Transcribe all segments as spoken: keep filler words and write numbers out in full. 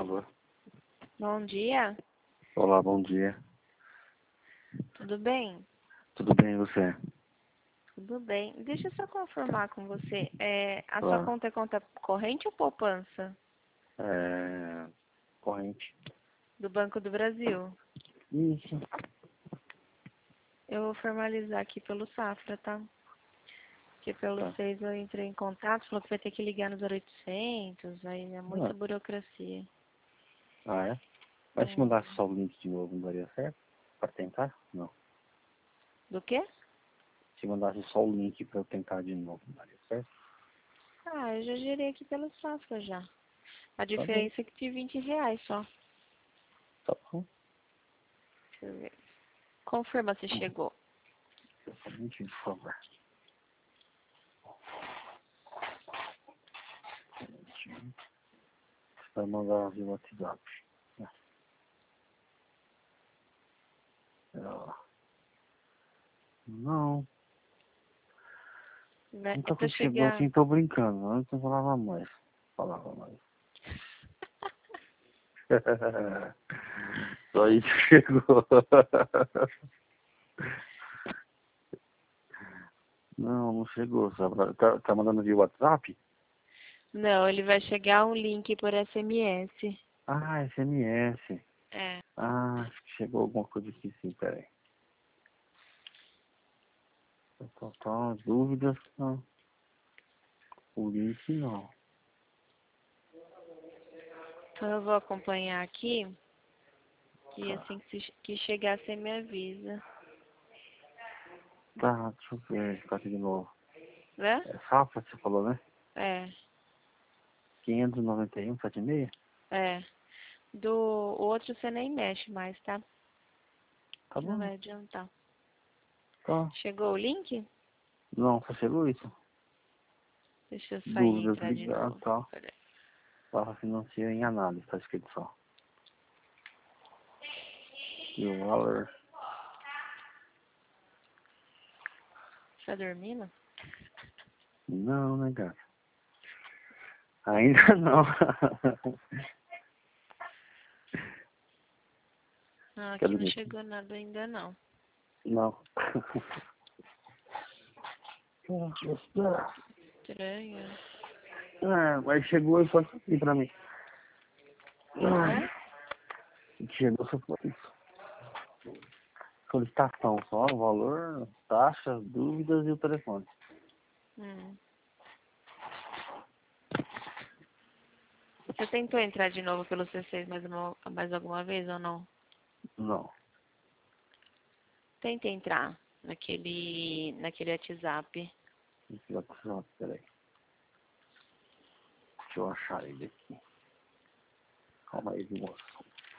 Alô? Bom dia, Olá, bom dia. tudo bem? Tudo bem, e você? Tudo bem. Deixa eu só confirmar com você. É, a sua Claro. conta é conta corrente ou poupança? É... Corrente. Do Banco do Brasil. Isso. Eu vou formalizar aqui pelo Safra, tá? Porque pelo Tá. seis eu entrei em contato, falou que vai ter que ligar nos oitocentos, aí é muita Ah, burocracia. ah, é? Mas se Hum, mandasse só o link de novo, não daria certo? Pra tentar? Não. Do quê? Se mandasse só o link pra eu tentar de novo, não daria certo? Ah, eu já gerei aqui pelo Safra já. A Tá bom. diferença é que de vinte reais só. Tá bom. Deixa eu ver. Confirma se chegou. Só um minutinho, por favor. Um minutinho. Vai mandar via WhatsApp. É. Não. Né? É Nunca pra que chegou chegar. assim, tô brincando. Antes eu falava mais. Falava mais. Só isso chegou. Não, não chegou. Sabe? Tá, tá mandando via WhatsApp? Não, ele vai chegar um link por S M S. Ah, S M S. É. Ah, acho que chegou alguma coisa aqui sim, peraí. Total, dúvidas, não. O link não. Então eu vou acompanhar aqui e Tá. assim que, se- que chegar você me avisa. Tá, deixa eu ver, ficar aqui de novo. Né? É Safra, você falou, né? É, quinhentos e noventa e um, setenta e seis? é. Do o outro você nem mexe mais, tá? Tá Que não bom. vai adiantar. Tá. Chegou o link? Não, só chegou isso. Deixa eu sair e Dúvidas, entrar de ligar, novo. tá. Peraí. Barra financeira em análise, tá escrito só. E o Waller. Tá dormindo? Não, né, cara? Ainda não. Não, Quer aqui não dizer, chegou nada ainda não. não. Deixa eu esperar. Estranho. Ah, mas chegou e foi aqui pra mim. Hã? Ah, chegou só foi isso. Solicitação só, valor, taxa, dúvidas e o telefone. Hum. Você tentou entrar de novo pelo C seis mais, uma, mais alguma vez ou não? Não. Tenta entrar naquele, naquele WhatsApp. Esse WhatsApp, peraí. Deixa eu achar ele aqui. Calma aí, viu, moço?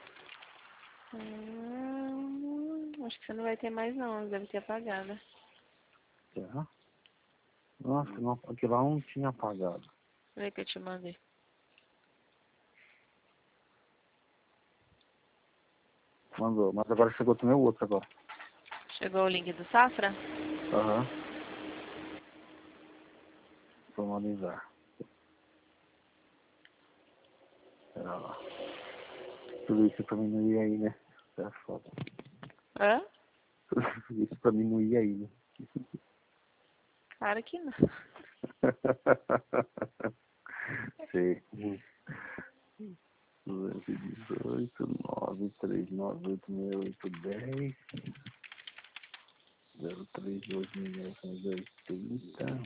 Hum, acho que você não vai ter mais não, deve ter apagado. Será? Nossa, não, aquilo lá não tinha apagado. Vê que eu te mandei. Mandou, mas agora chegou também o outro agora. Chegou o link do Safra? Aham. Formalizar. Pera lá. Tudo isso pra mim não ir aí, né? É foda. Hã? Tudo isso pra mim não ir aí, né? Claro que não. Sei. duzentos e dezoito, nove, três, nove, oito, seis, oito, dez, zero, três, dois, mil novecentos e oitenta.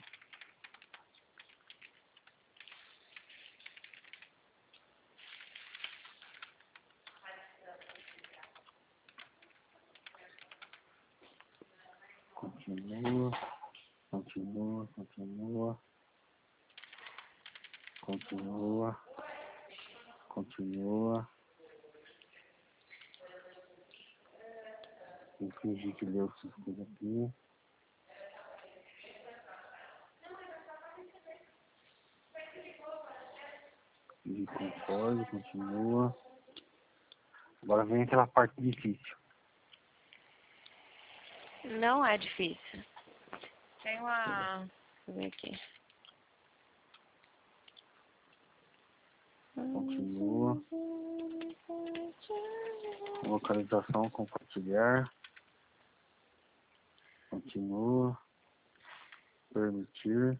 Continua, continua, continua, continua, continua. Vou fingir que leu essas coisas aqui. E concordo, continua. Agora vem aquela parte difícil. Não é difícil. Tem uma... Deixa eu ver aqui. Continua. Localização, compartilhar. Continua. Permitir.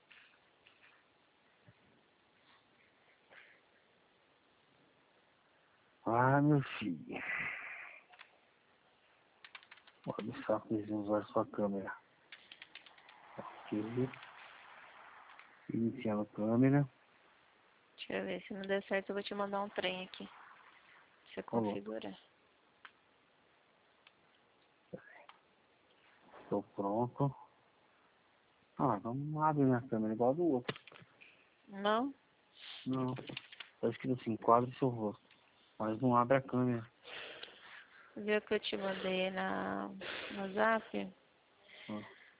Ah, meu filho. Olha o saco de usar sua câmera. Ok. Iniciando a câmera. Deixa eu ver, se não der certo eu vou te mandar um trem aqui. Pra você configurar. Estou pronto. Ah, não abre minha câmera igual a do outro. Não? Não. Tá escrito assim, enquadre seu rosto. Mas não abre a câmera. Viu que eu te mandei na, no zap? Ah.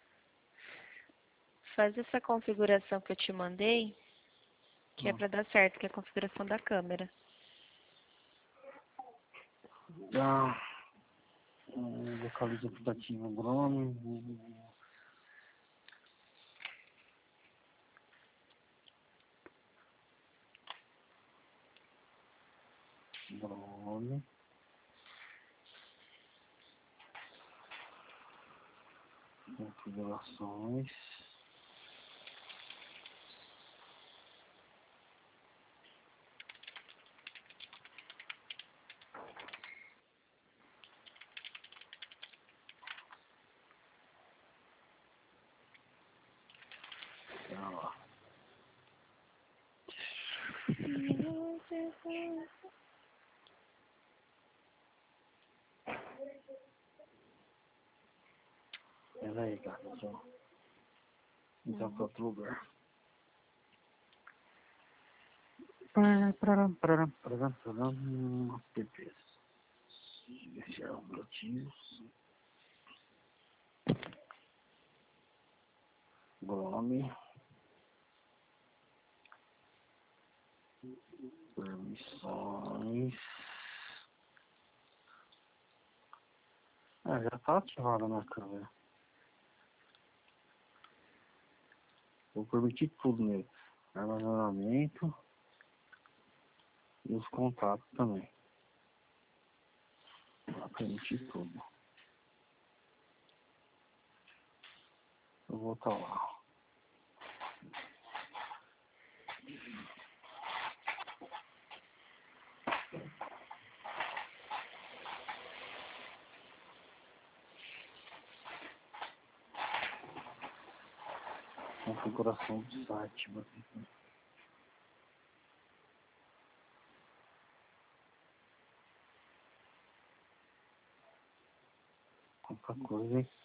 Faz essa configuração que eu te mandei, que é Ah. pra dar certo, que é a configuração da câmera. Ah. Hum, localiza aplicativo Chrome. Chrome. Configurações. Tá lá. Pera aí, cara. Deixa eu entrar para outro lugar. Pararam, pararam, pararam, pararam, pararam. Apps. Iniciar aplicativos. Chrome. Permissões. Ah, já tá ativada na câmera. Vou permitir tudo nele. Armazenamento. E os contatos também. Vou permitir tudo. Eu vou estar lá. Configuração do site. Qualquer coisa, hein?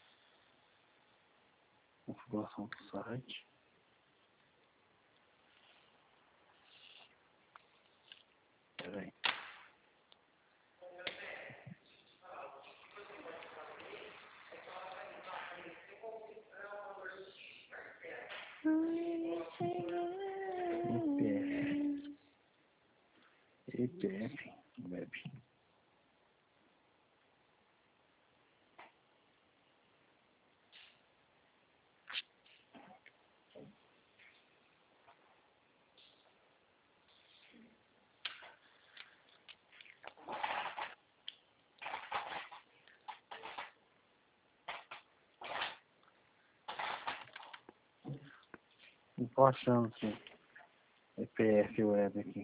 Configuração do site. Pera aí. E P F. Web. Não tô achando esse E P F Web aqui.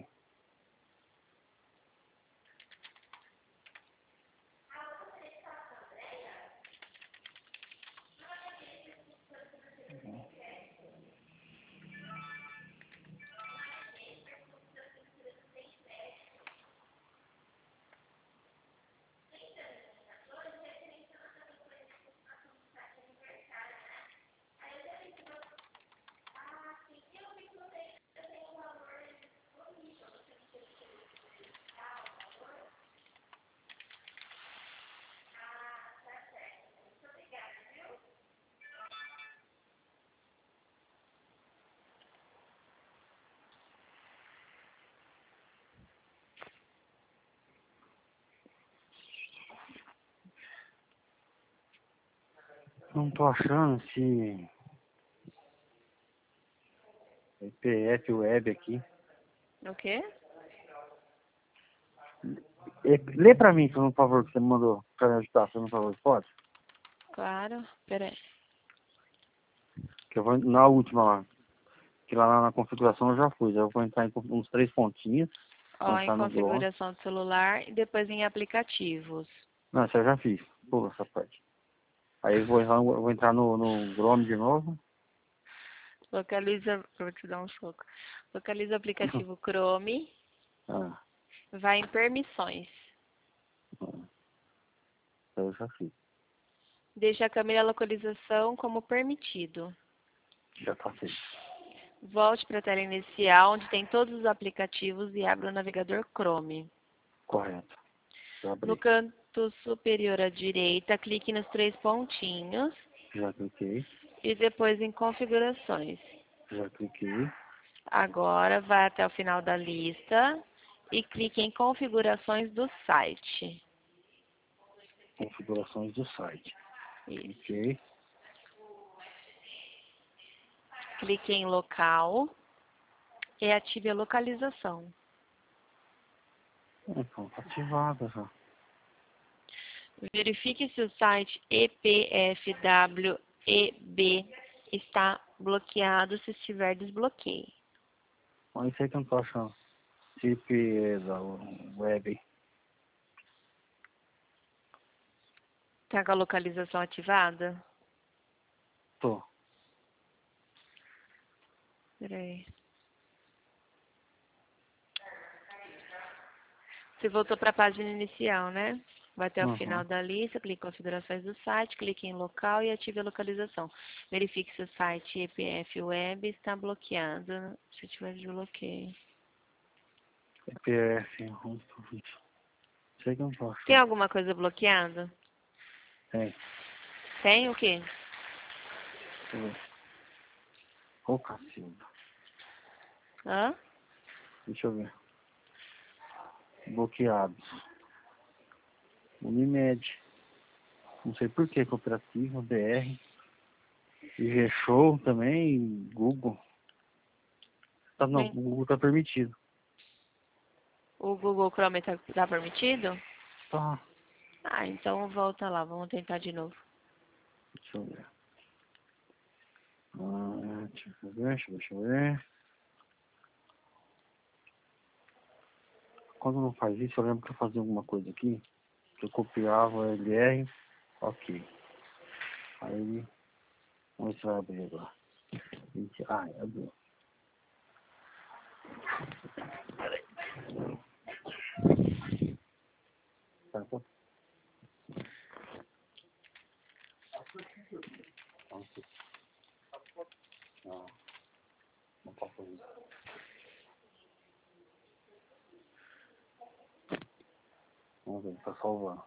Não tô achando esse E P F Web aqui. O quê? lê, lê pra mim, por favor, que você me mandou pra me ajudar, por favor, pode? Claro. Pera aí. Que eu vou na última lá. Que lá na configuração eu já fui. Já vou entrar em uns três pontinhos. Ó, Vou em entrar no blog. configuração do celular e depois em aplicativos. Não, isso eu já fiz. Pula essa parte. Aí eu vou, eu vou entrar no, no Chrome de novo. Localiza, vou te dar um soco. Localiza o aplicativo Chrome, Ah, vai em permissões. ah, eu já fiz. Deixa a câmera localização como permitido. Já tá feito. Volte para a tela inicial, onde tem todos os aplicativos e abra o navegador Chrome. Correto. Já abri. No canto superior à direita, clique nos três pontinhos Já cliquei. e depois em configurações. Já cliquei. Agora vai até o final da lista e clique em configurações do site. Configurações do site. Isso. Cliquei. Clique em local e ative a localização. Então, tá ativada já. Verifique se o site E P F W E B está bloqueado. Se estiver, desbloqueie. Mas isso aí que eu não tô achando. Tipo da web. Está com a localização ativada? Tô. Peraí. Você voltou para a página inicial, né? Vai até o Uhum. final da lista, clique em configurações do site, clique em local e ative a localização. Verifique se o site E P F Web está bloqueado. Se tiver, desbloqueie. E P F. Onde que eu vi? Sei que eu não tô Tem achando. alguma coisa bloqueada? Tem. Tem o quê? Deixa eu ver. Ô, cacilda. Hã? Deixa eu ver. Bloqueados. Unimed. Não sei por que. Cooperativa, B R. I G Show também. Google. Tá, não, Bem, o Google tá permitido. o Google Chrome está tá permitido? Tá. Ah, então volta lá, vamos tentar de novo. Deixa eu ver. Ah, deixa eu ver, deixa eu ver, deixa eu ver. Quando não faz isso, eu lembro que eu fazia alguma coisa aqui. Que eu copiava o L R. Ok. Aí, vamos ver se vai abrir agora. Gente, ai, abriu. Tá, tá. Não, não posso fazer. Vamos ver, tá salvando.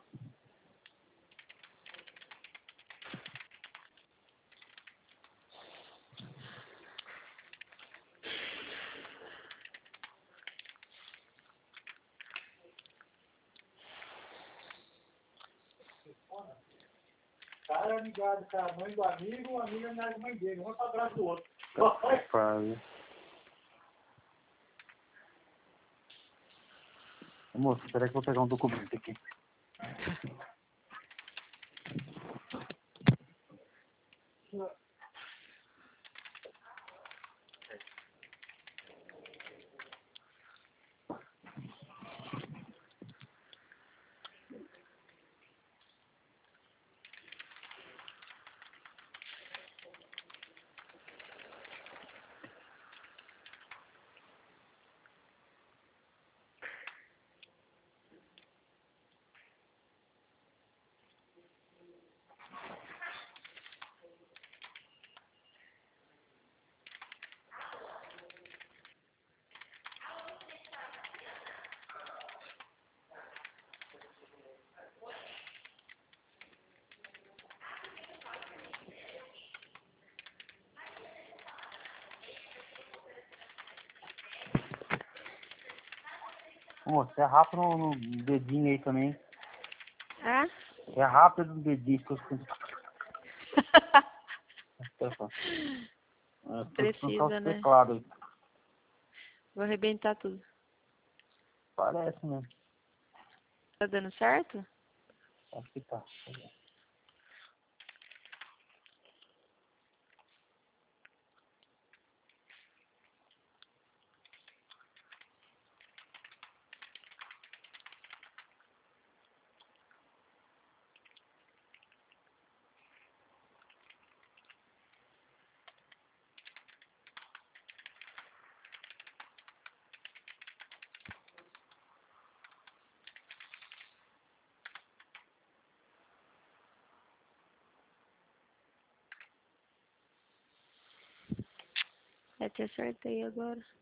Cara é ligado com a mãe do amigo, o amigo é ligado com a mãe dele, um tá atrás do outro. Tá, quase. Moço, espera que eu vou pegar um documento aqui. Ô, moço, é rápido no, no dedinho aí também. Ah? É rápido no dedinho. Que eu escuto. É, Precisa, o né? teclado aí. Vou arrebentar tudo. Parece, né? Tá dando certo? Acho que tá. É, te acertei agora.